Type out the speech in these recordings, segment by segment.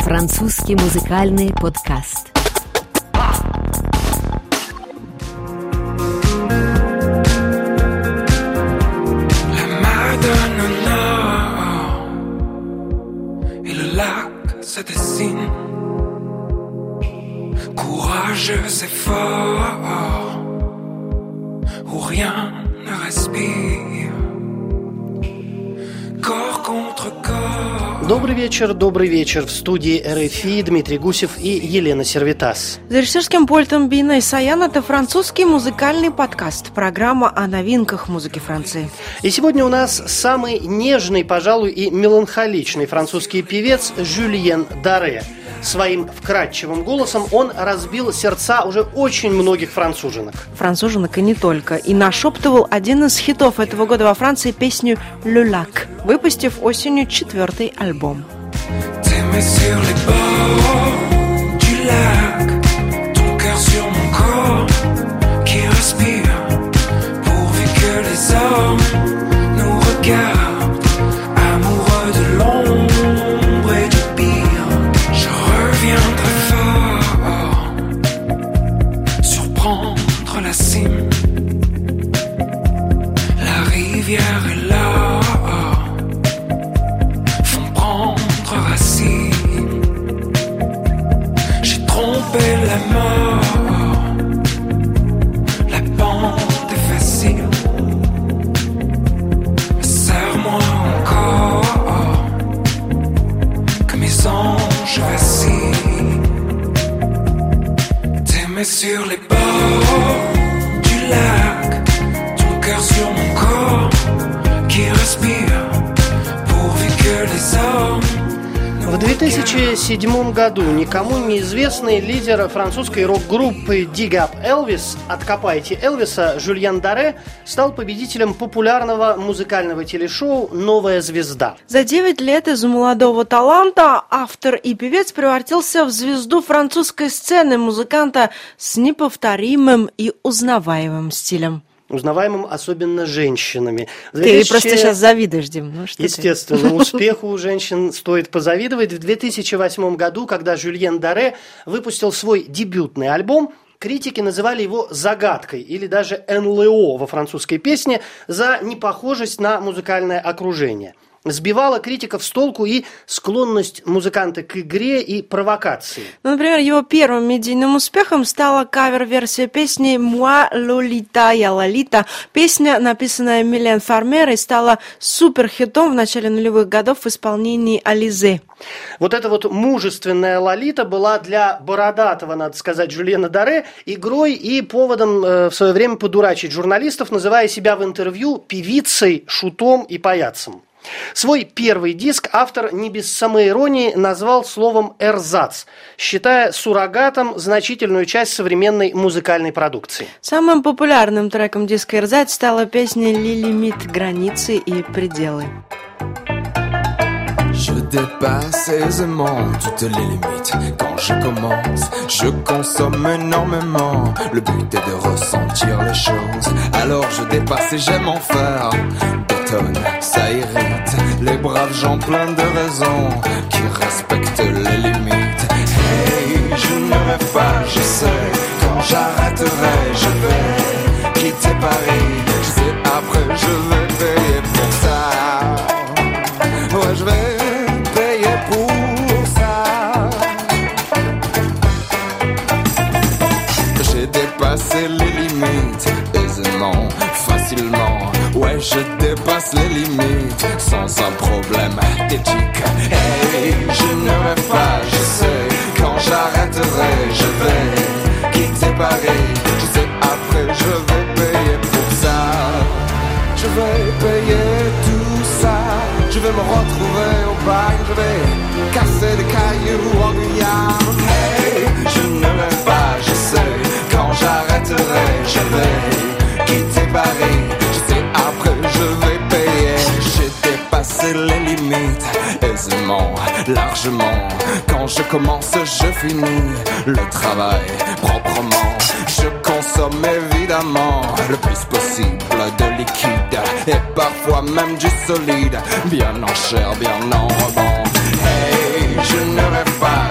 Французский музыкальный подкаст. La Madone Nord et le lac se dessinent, courageux et fort, où rien ne respire, corps contre corps. Добрый вечер. В студии РФИ Дмитрий Гусев и Елена Сервитас. За режиссерским пультом Бина Исаян. Это французский музыкальный подкаст. Программа о новинках музыки Франции. И сегодня у нас самый нежный, пожалуй, и меланхоличный французский певец Жюльен Дарре. Своим вкрадчивым голосом он разбил сердца уже очень многих француженок. Француженок и не только. И нашептывал один из хитов этого года во Франции песню «Le Lac», выпустив осенью 4-й альбом. La cime, la rivière est là, font prendre racine. J'ai trompé la mort, la pente est facile. Serre-moi encore, que mes anges vacillent. T'aimer sur les bords du lac, ton cœur sur mon corps qui respire, pourvu que les hommes. В 2007 году никому неизвестный лидер французской рок-группы Dig Up Elvis, «Откопайте Элвиса», Жюльен Дарре стал победителем популярного музыкального телешоу «Новая звезда». За 9 лет из молодого таланта автор и певец превратился в звезду французской сцены, музыканта с неповторимым и узнаваемым стилем. Узнаваемым особенно женщинами. Ты просто сейчас завидуешь, Дим. Ну, что естественно, успеху у женщин стоит позавидовать. В 2008 году, когда Жюльен Дарре выпустил свой дебютный альбом, критики называли его загадкой или даже НЛО во французской песне за непохожесть на музыкальное окружение. Сбивала критиков с толку и склонность музыканта к игре и провокации. Например, его первым медийным успехом стала кавер-версия песни «Moi, Lolita, я Лолита». Песня, написанная Милен Фармер, стала суперхитом в начале нулевых годов в исполнении Ализе. Вот эта вот мужественная Лолита была для бородатого, надо сказать, Жюльена Дарре игрой и поводом в свое время подурачить журналистов, называя себя в интервью певицей, шутом и паяцем. Свой первый диск автор не без самоиронии назвал словом «эрзац», считая суррогатом значительную часть современной музыкальной продукции. Самым популярным треком диска «Эрзац» стала песня «Les limites», «Границы» и «Пределы». Je dépasse aisément toutes les limites. Quand je commence, je consomme énormément. Le but est de ressentir les choses. Alors je dépasse et j'aime en faire. Bétonne, ça irrite les braves gens pleins de raisons qui respectent les limites. Hey, je ne rêve pas, je sais. Quand j'arrêterai, je vais quitter Paris. Je sais après je vais payer pour ça. Ouais, je vais payer pour ça. J'ai dépassé les limites aisément, facilement. Ouais, je dépasse les limites sans un problème d'éthique. Hey, je ne rêve pas, je sais. Quand j'arrêterai, je vais quitter Paris. Je sais après, je vais payer pour ça. Je vais payer tout ça. Je vais me retrouver au bain, je vais casser des cailloux en Guyane. Hey, je ne rêve pas, je sais. Quand j'arrêterai, je vais quitter Paris. Je sais après, je vais payer. J'ai dépassé les limites aisément, largement. Quand je commence, je finis le travail proprement. Je consomme évidemment le plus possible de liquide et parfois même du solide, bien en chair, bien en rebond. Hey, je ne rêve pas,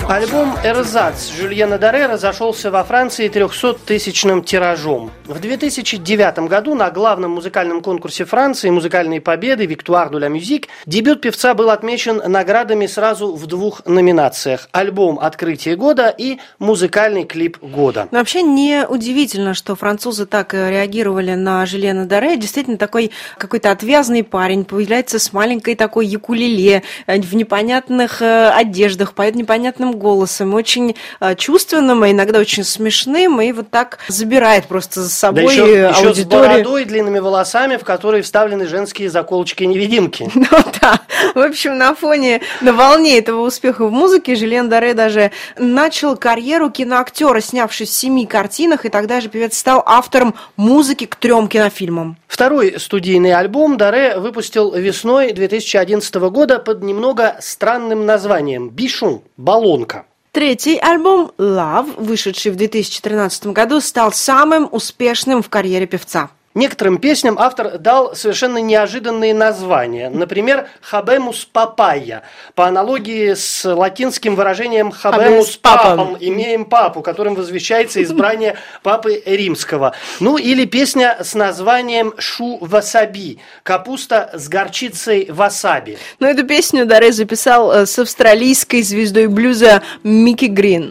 Альбом «Эрзац» Жюльена Даре разошелся во Франции 300-тысячным тиражом. В 2009 году на главном музыкальном конкурсе Франции «Музыкальные победы» «Victoire de la musique» дебют певца был отмечен наградами сразу в 2 номинациях – альбом «Открытие года» и музыкальный клип года. Но вообще не удивительно, что французы так реагировали на Жюльена Даре. Действительно, такой какой-то отвязный парень появляется с маленькой такой укулеле, в непонятных одеждах, поет непонятным голосом, очень чувственным, а иногда очень смешным, и вот так забирает просто за собой аудиторию. Еще с бородой, длинными волосами, в которые вставлены женские заколочки-невидимки. Ну да, в общем, на волне этого успеха в музыке Жюльен Даре даже начал карьеру киноактера, снявшись в 7 картинах, и тогда же певец стал автором музыки к 3 кинофильмам. Второй студийный альбом Даре выпустил весной 2011 года под немного странным названием «Bichon» – «Баллонка». Третий альбом «Love», вышедший в 2013 году, стал самым успешным в карьере певца. Некоторым песням автор дал совершенно неожиданные названия. Например, «Habemus Papaya», по аналогии с латинским выражением «Habemus Papam», «имеем папу», которым возвещается избрание папы римского. Ну или песня с названием «Шу васаби», капуста с горчицей васаби. Но эту песню Даре записал с австралийской звездой блюза Микки Грин.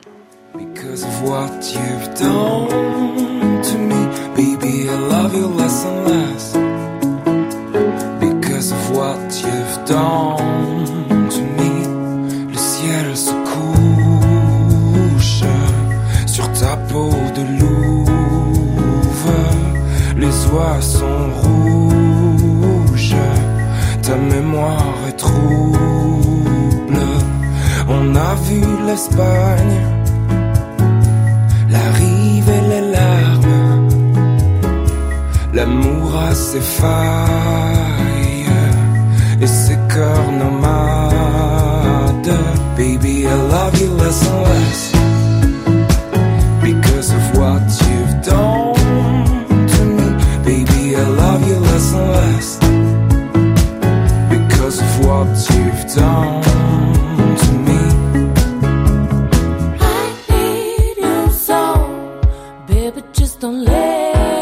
Baby, I love you less and less because of what you've done to me. Le ciel se couche sur ta peau de louve. Les oies sont rouges, ta mémoire est trouble. On a vu l'Espagne, la rive et les larmes. L'amour a ses failles et ses cœurs nomades. Baby, I love you less and less because of what you've done to me. Baby, I love you less and less because of what you've done to me. I need you so, baby, just don't let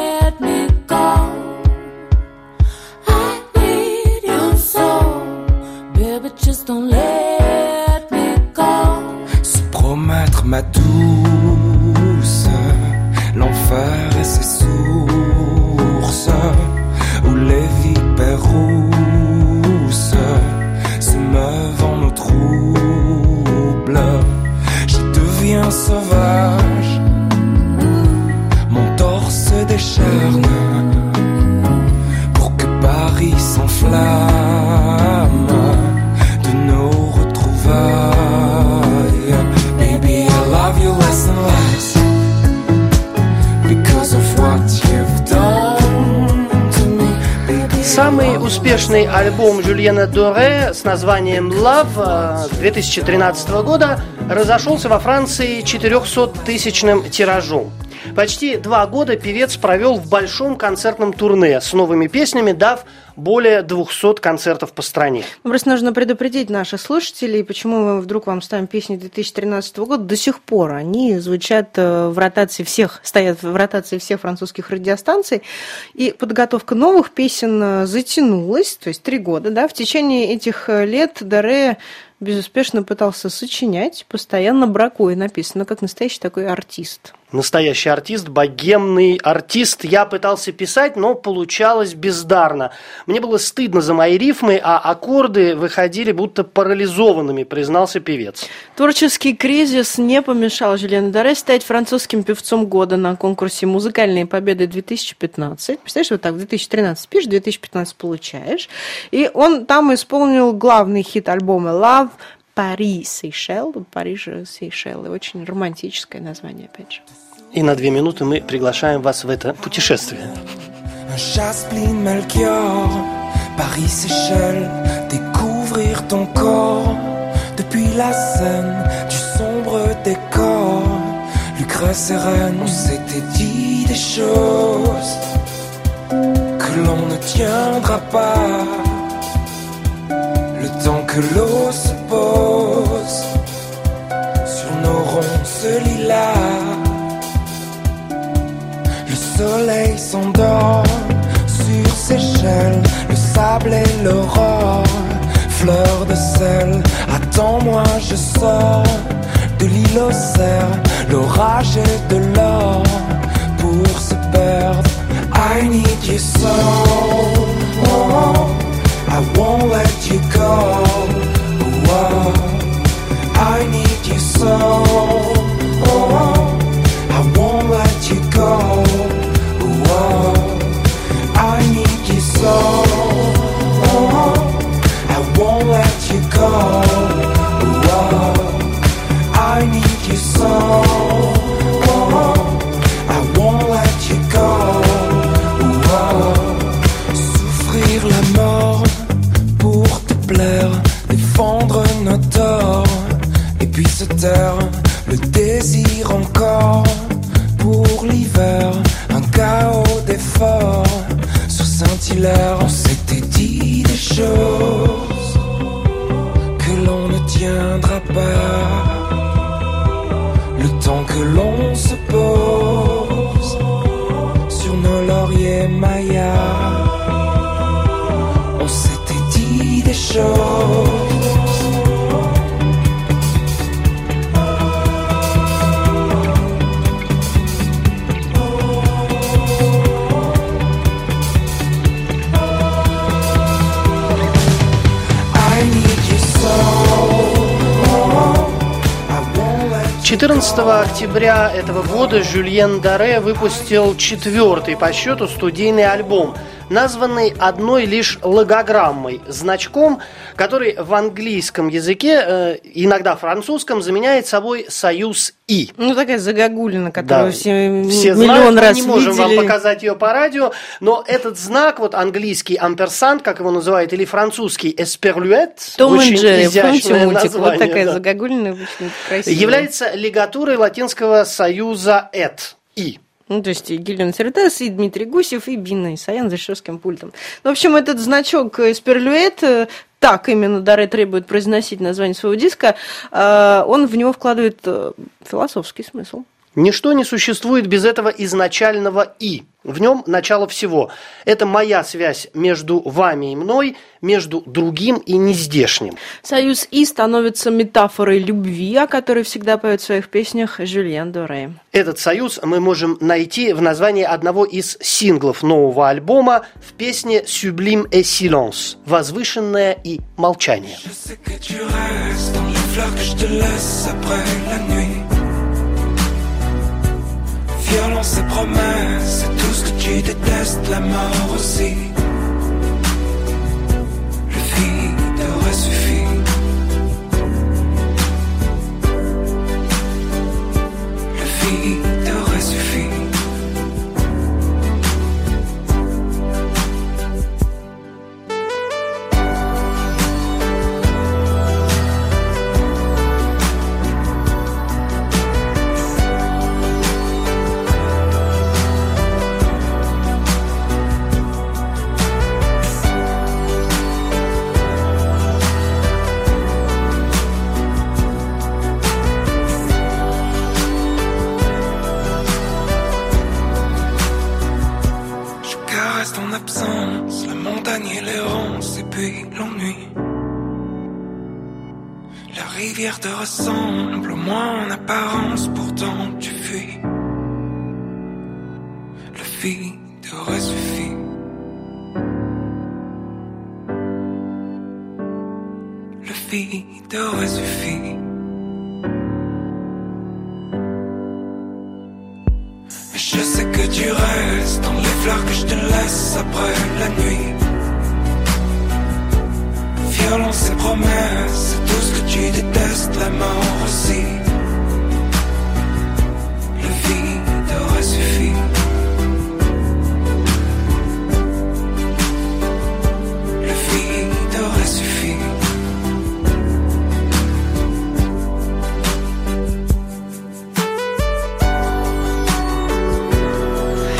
just don't let me go. Se promettre ma douce, l'enfer et ses sources, où les vipères rousses se meuvent en eau trouble. Je deviens sauvage, mon torse décharne, pour que Paris s'enflamme. Самый успешный альбом Жюльена Даре с названием «Love» 2013 года разошелся во Франции 400-тысячным тиражом. Почти 2 года певец провел в большом концертном турне с новыми песнями, дав более 200 концертов по стране. Просто нужно предупредить наших слушателей, почему мы вдруг вам ставим песни 2013 года. До сих пор они звучат в ротации всех, стоят в ротации всех французских радиостанций. И подготовка новых песен затянулась, то есть 3 года. Да? В течение этих лет Даре безуспешно пытался сочинять, постоянно бракуя, написано, как настоящий такой артист. Настоящий артист, богемный артист. Я пытался писать, но получалось бездарно. Мне было стыдно за мои рифмы, а аккорды выходили будто парализованными, признался певец. Творческий кризис не помешал Жюльену Даре стать французским певцом года на конкурсе «Музыкальные победы» 2015. Представляешь, вот так, в 2013 пишешь, в 2015 получаешь. И он там исполнил главный хит альбома «Love», «Париж Сейшел», «Париж Сейшел», очень романтическое название, опять же. И на 2 минуты мы приглашаем вас в это путешествие. Jasmine Melchior, Paris Seychelles, découvrir ton corps depuis la scène du sombre décor. Lucrèce et Reine, on s'était dit des choses que l'on ne tiendra pas. Le temps que l'eau se pose sur soleil s'endort sur Seychelles, le sable et l'aurore, fleur de sel. Attends-moi, je sors de l'île aux cerfs, l'orage et de l'or pour se perdre. I need you so, oh, I won't let you go. Oh, I need you so, oh, I won't let you go. Oh, I need you so, oh, I won't let you go. Oh, I need you so, oh, I won't let you go. Oh, souffrir la mort pour te plaire, défendre nos torts, et puis se taire, le désir encore pour l'hiver, un chaos d'efforts sur Saint-Hilaire. On s'était dit des choses que l'on ne tiendra pas, le temps que l'on se pose sur nos lauriers mayas. On s'était dit des choses. I need you so, oh, I won't let you 14 октября этого года Жюльен Даре выпустил 4-й по счету студийный альбом, названный одной лишь логограммой, значком, который в английском языке, иногда французском, заменяет собой союз «и». Ну, такая загогулина, которую Да, все знают, миллион мы раз не можем видели. вам показать ее по радио, но этот знак, вот английский амперсант, как его называют, или французский эсперлюэт, Том и очень Джерри, помните изящное мультик? Вот название, такая да, загогулина, очень красивая. является лигатурой латинского союза «эт» – «и». Ну, то есть и Гильон Церетес, и Дмитрий Гусев, и Бина Исаян за режиссерским пультом. Ну, в общем, этот значок «Эсперлюэт», так именно Даре требует произносить название своего диска, он в него вкладывает философский смысл. Ничто не существует без этого изначального «и». В нем начало всего. Это моя связь между вами и мной, между другим и нездешним. Союз «и» становится метафорой любви, о которой всегда поет в своих песнях Жюльен Даре. Этот союз мы можем найти в названии одного из синглов нового альбома в песне «Sublime et silence» – «Возвышенное и молчание». Je sais que tu restes dans les fleurs que je te laisse après la nuit. Violence et promesses, c'est tout ce que tu détestes, la mort aussi. Le vide aurait suffi. Le vide aurait suffi. La montagne et l'errance et puis l'ennui. La rivière te ressemble, au moins en apparence, pourtant tu fuis. Le vide aurait suffi. Le vide aurait suffi. Je sais que tu restes dans les fleurs que je te laisse après la nuit. Violence et promesses, c'est tout ce que tu détestes, la mort aussi. Le vide aurait suffi. Le vide aurait suffi.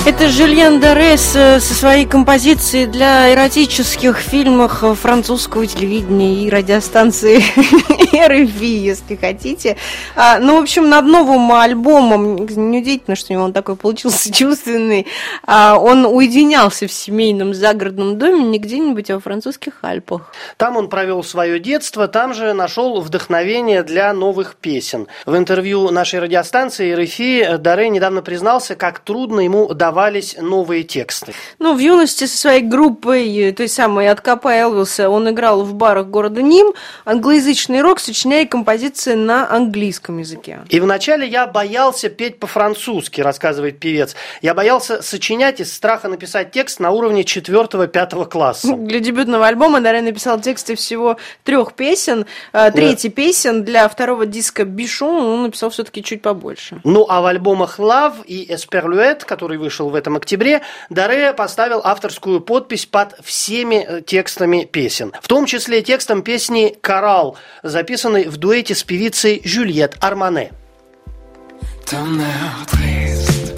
Это Жюльен Даре со своей композицией для эротических фильмов французского телевидения и радиостанции РФИ, если хотите. Ну, в общем, над новым альбомом, неудивительно, что у него он такой получился чувственный, он уединялся в семейном загородном доме не где-нибудь, а во французских Альпах. Там он провел свое детство, там же нашел вдохновение для новых песен. В интервью нашей радиостанции РФИ Даре недавно признался, как трудно ему давались новые тексты. Ну, в юности со своей группой, той самой «От Капа Элвиса», он играл в барах города Ним, англоязычный рок, сочиняя композиции на английском языке. И вначале я боялся петь по-французски, рассказывает певец. Я боялся сочинять из страха написать текст на уровне 4-5 класса. Для дебютного альбома Даре написал тексты всего 3 песен. Третий песен для второго диска «Бишон» он написал все-таки чуть побольше. Ну, а в альбомах «Love» и «Эсперluэт», который вышел в этом октябре, Даре поставил авторскую подпись под всеми текстами песен. В том числе текстом песни «Коралл», записанной в дуэте с певицей Жюльет Армане. Ton air triste,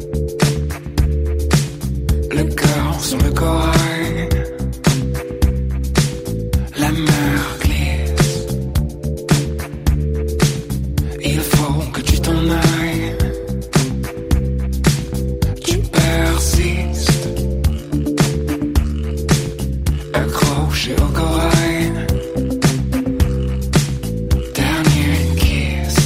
le cœur sur le corail, la mer glisse, il faut que tu t'en ailles, tu persistes, accroché au corail, dernier kiss.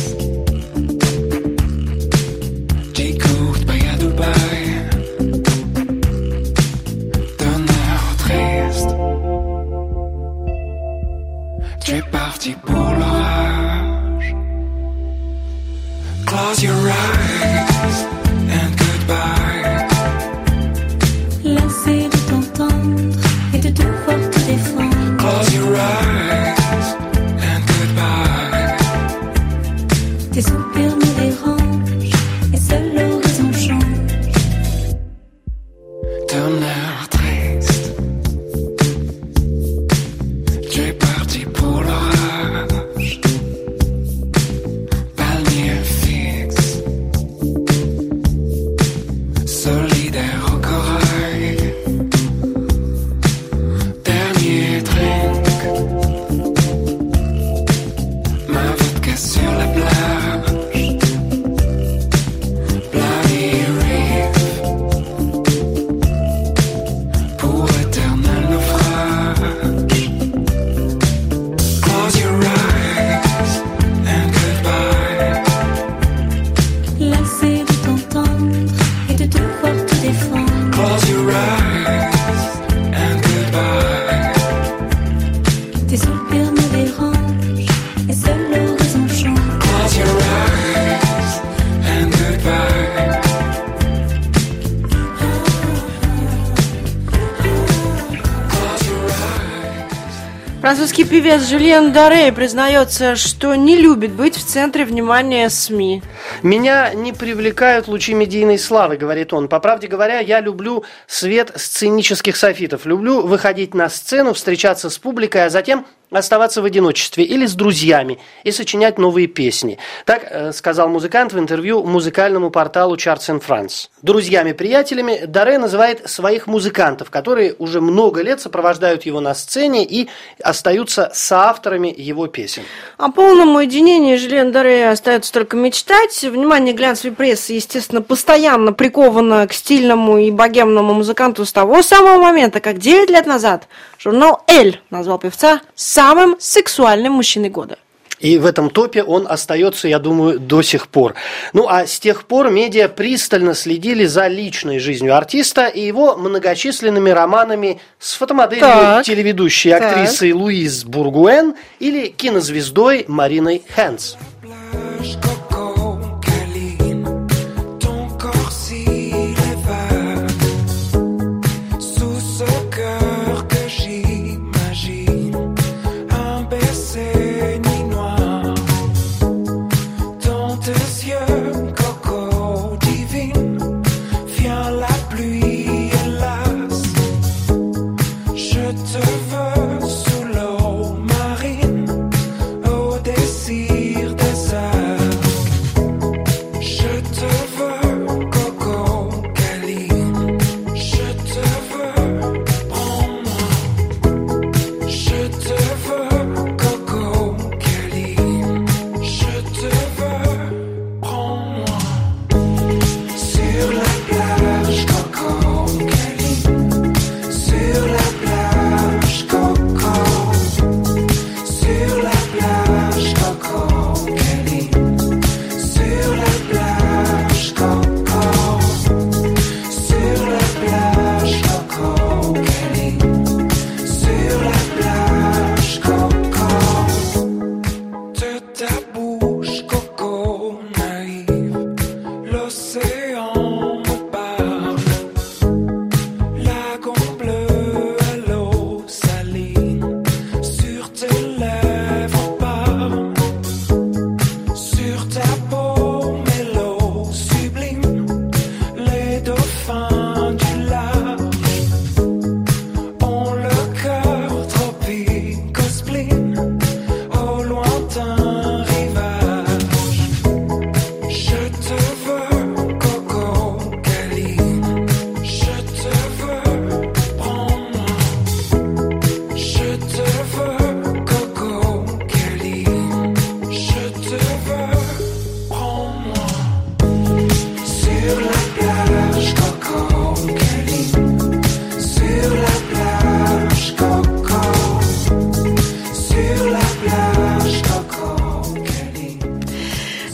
J'écoute pas à Dubaï, d'un air triste. Tu es parti pour l'orage. Close your eyes and goodbye. Lassé de t'entendre et de devoir te défendre. Close your eyes and goodbye. Tes soupirs me dérangent et seul l'horizon change. D'un air triste. Tu es parti pour l'orage. Palmier fixe. Solidaire au corail. Dernier drink. Ma vodka sur la plage. Bloody Reef. Pour éternel naufrage. Close your eyes and goodbye. Lassé de t'entendre et de devoir te défendre. Close your eyes and goodbye. Tes soupirs me dérangent et seul l'horizon change. Close your eyes and goodbye. Close your eyes. Французский певец Жюльен Даре признается, что не любит быть в центре внимания СМИ. «Меня не привлекают лучи медийной славы», — говорит он. «По правде говоря, я люблю свет сценических софитов. Люблю выходить на сцену, встречаться с публикой, а затем оставаться в одиночестве или с друзьями и сочинять новые песни». Так сказал музыкант в интервью музыкальному порталу Charts in France. Друзьями-приятелями Даре называет своих музыкантов, которые уже много лет сопровождают его на сцене и остаются соавторами его песен. О полном уединении Жюльен Даре остается только мечтать. Внимание глянцевой прессы, естественно, постоянно приковано к стильному и богемному музыканту с того самого момента, как 9 лет назад журнал «Elle» назвал певца самым сексуальным мужчиной года. И в этом топе он остается, я думаю, до сих пор. Ну, а с тех пор медиа пристально следили за личной жизнью артиста и его многочисленными романами с фотомоделью, телеведущей актрисой Луиз Бургуэн или кинозвездой Мариной Хэнс. Coco, câline, ton corps s'il est vague, sous ce cœur que j'imagine, un baiser ni noir, dans tes yeux, coco divine, vient la pluie, hélas, je te veux sous l'eau marine, au désir des heures.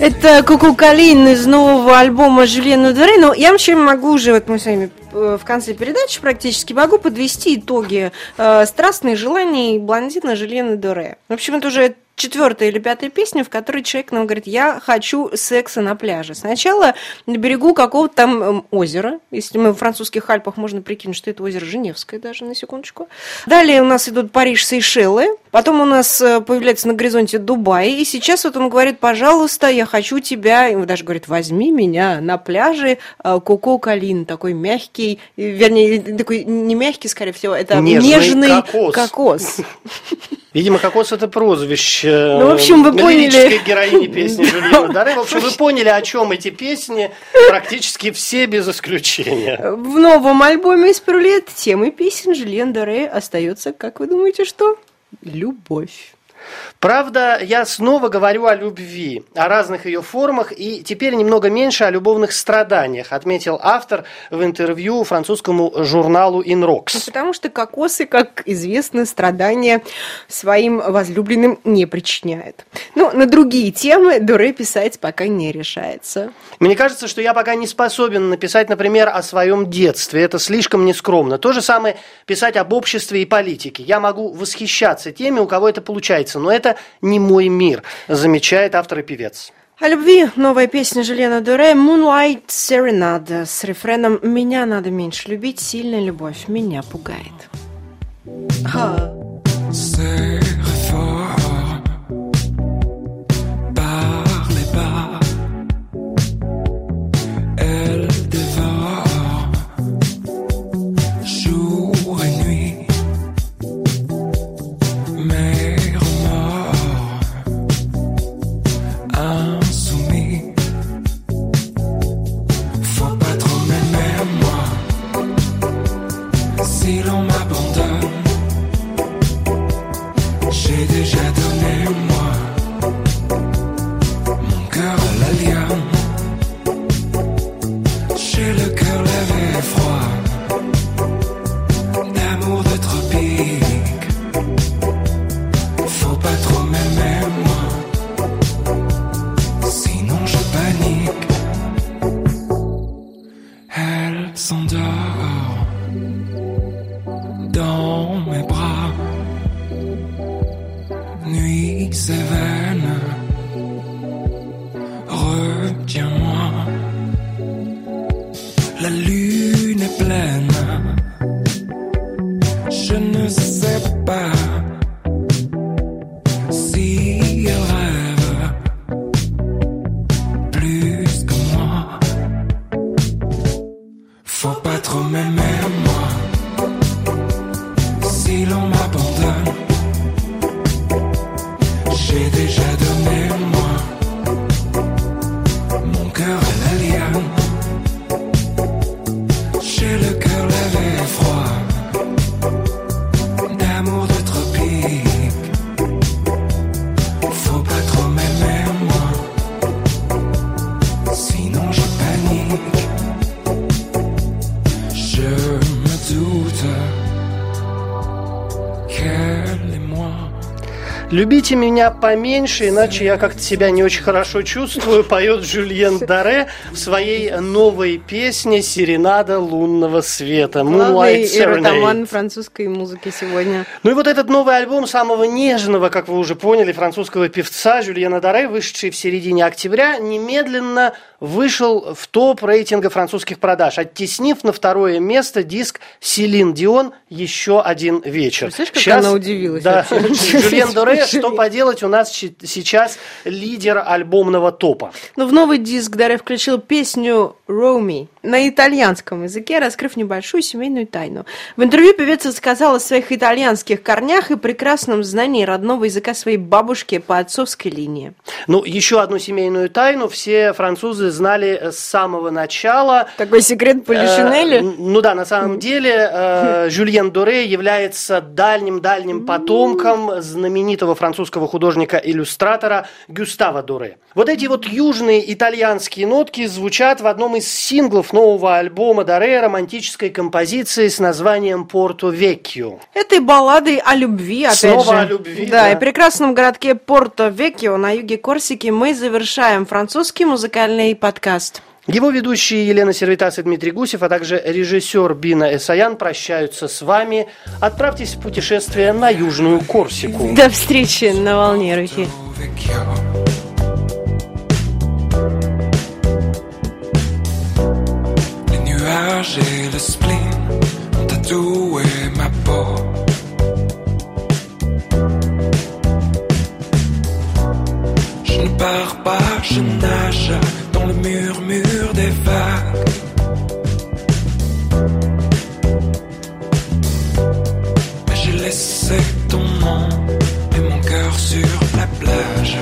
Это Коко Калин из нового альбома Жюльена Доре. Но я вообще могу уже, вот мы с вами в конце передачи практически могу подвести итоги страстных желаний блондина Жюльена Доре. В общем, это уже 4-я или 5-я песня, в которой человек нам говорит: я хочу секса на пляже. Сначала на берегу какого-то там озера. Если мы в французских Альпах, можно прикинуть, что это озеро Женевское даже, на секундочку. Далее у нас идут Париж, Сейшелы. Потом у нас появляется на горизонте Дубай. И сейчас вот он говорит: пожалуйста, я хочу тебя. И он даже говорит: возьми меня на пляже. Коко Калин, такой мягкий, вернее, такой не мягкий, скорее всего, это нежный кокос. Видимо, кокос — это прозвище в общем, вы лирической поняли. героини песни Жюльена Доре. В общем, вы поняли, о чем эти песни, практически все без исключения. В новом альбоме из Перлет темой песен Жюльен Доре остается, как вы думаете, что? Любовь. Правда, я снова говорю о любви, о разных ее формах и теперь немного меньше о любовных страданиях, отметил автор в интервью французскому журналу «Инрокс». Потому что кокосы, как известно, страдания своим возлюбленным не причиняет. Но на другие темы Доре писать пока не решается. Мне кажется, что я пока не способен написать, например, о своем детстве. Это слишком нескромно. То же самое писать об обществе и политике. Я могу восхищаться теми, у кого это получается, но это не мой мир, замечает автор и певец. О любви новая песня Жюльена Доре «Moonlight Serenade» с рефреном «Меня надо меньше любить, сильная любовь меня пугает». C'est fort, parlez bas, elle dévore, jour et nuit, mes remords, insoumis, faut pas trop m'aimer moi, si l'on m'abandonne. J'ai déjà donné, moi, mon cœur à l'alien. J'ai le cœur lavé et froid, d'amour de tropique. Faut pas trop m'aimer, moi, sinon je panique. Elle s'endort dans mes bras. Nuit sévère, retiens-moi. La lune est pleine, je ne sais pas si elle rêve plus que moi. Faut pas trop m'aimer, moi, si l'on m'abandonne. J'ai déjà donné, moi, mon cœur à la liane. J'ai le cœur lavé et froid, d'amour de tropique. Faut pas trop m'aimer, moi, sinon je panique. Je me doute qu'elle est moi. «Любите меня поменьше, иначе я как-то себя не очень хорошо чувствую», поет Жюльен Доре в своей новой песне «Серенада лунного света». Главный Moonlight эротоман Serenade. французской музыки сегодня. Ну и вот этот новый альбом самого нежного, как вы уже поняли, французского певца Жюльена Доре, вышедший в середине октября, немедленно вышел в топ рейтинга французских продаж, оттеснив на 2-е место диск Селин Дион «Еще один вечер». Слышишь, как она удивилась? Да, вообще? Жюльен Доре, что поделать, у нас сейчас лидер альбомного топа. Но в новый диск Доре включил песню «Роми» на итальянском языке, раскрыв небольшую семейную тайну. В интервью певица сказала о своих итальянских корнях и прекрасном знании родного языка своей бабушки по отцовской линии. Ну, еще одну семейную тайну все французы французы знали с самого начала. Такой секрет Полишинеля? Ну да, на самом деле Жюльен Доре является дальним потомком знаменитого французского художника-иллюстратора Гюстава Доре. Вот эти вот южные итальянские нотки звучат в одном из синглов нового альбома Доре, романтической композиции с названием «Порто Веккио». Этой балладой о любви, опять же. Снова о любви, да. да. И в прекрасном городке Порто-Веккио на юге Корсики мы завершаем французский музыкальный подкаст. Его ведущие Елена Сервитас и Дмитрий Гусев, а также режиссер Бина Эсаян прощаются с вами. Отправьтесь в путешествие на Южную Корсику. До встречи на волне Руки. Les nuages et le spleen ont tatoué ma peau. Je ne pars pas, je nage dans le murmure des vagues. Mais j'ai laissé ton nom et mon cœur sur la plage.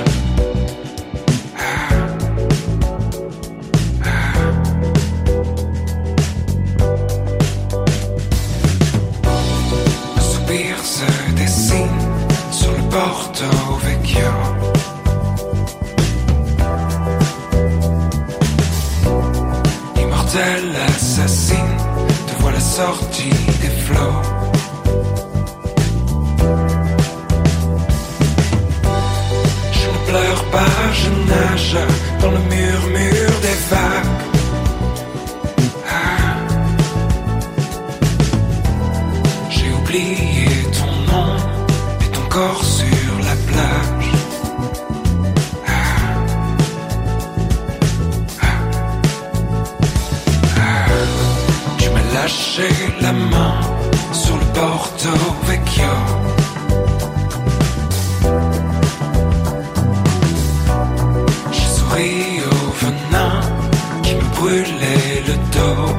Un soupir se dessine sur le Porto Vecchio. Immortelle assassine, te voilà sortie des flots. Je ne pleure pas, je nage dans le murmure des vagues. J'ai oublié ton nom et ton corps sur la plage. Tu m'as lâché la main sur le Porto Vecchio. J'ai souri au venin qui me brûlait le dos.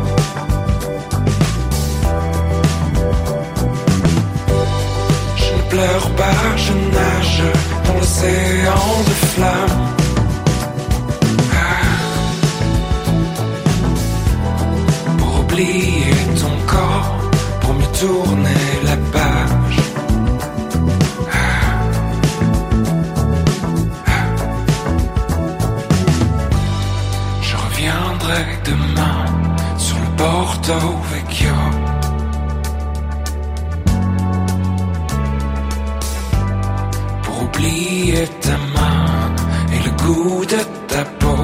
Je ne pleure pas, je nage dans l'océan de flammes. Pour oublier ton corps, pour mieux tourner la page. Je reviendrai demain sur le Porto Vecchio. Pour oublier ta main et le goût de ta peau.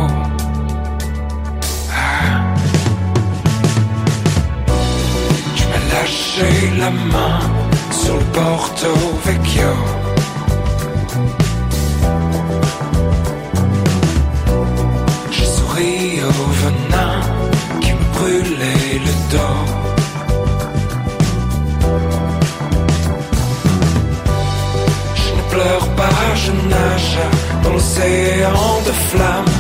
Tu m'as lâché la main sur le Porto Vecchio. J'ai souri au venin qui me brûlait le dos. Je ne pleure pas, je nage dans l'océan de flammes.